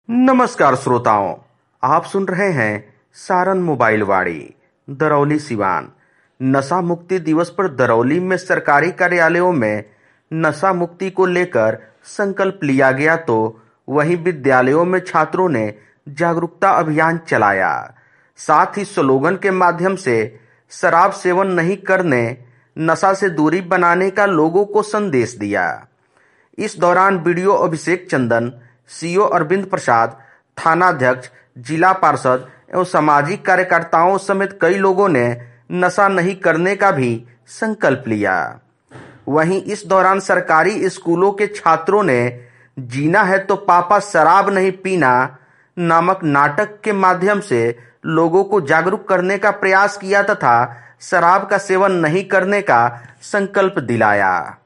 नमस्कार श्रोताओं, आप सुन रहे हैं सारण मोबाइल वाड़ी दरौली सिवान। नशा मुक्ति दिवस पर दरौली में सरकारी कार्यालयों में नशा मुक्ति को लेकर संकल्प लिया गया, तो वहीं विद्यालयों में छात्रों ने जागरूकता अभियान चलाया। साथ ही स्लोगन के माध्यम से शराब सेवन नहीं करने, नशा से दूरी बनाने का लोगों को संदेश दिया। इस दौरान बीडीओ अभिषेक चंदन, सीओ अरविंद प्रसाद, थानाध्यक्ष, जिला पार्षद एवं सामाजिक कार्यकर्ताओं समेत कई लोगों ने नशा नहीं करने का भी संकल्प लिया। वहीं इस दौरान सरकारी स्कूलों के छात्रों ने जीना है तो पापा शराब नहीं पीना नामक नाटक के माध्यम से लोगों को जागरूक करने का प्रयास किया तथा शराब का सेवन नहीं करने का संकल्प दिलाया।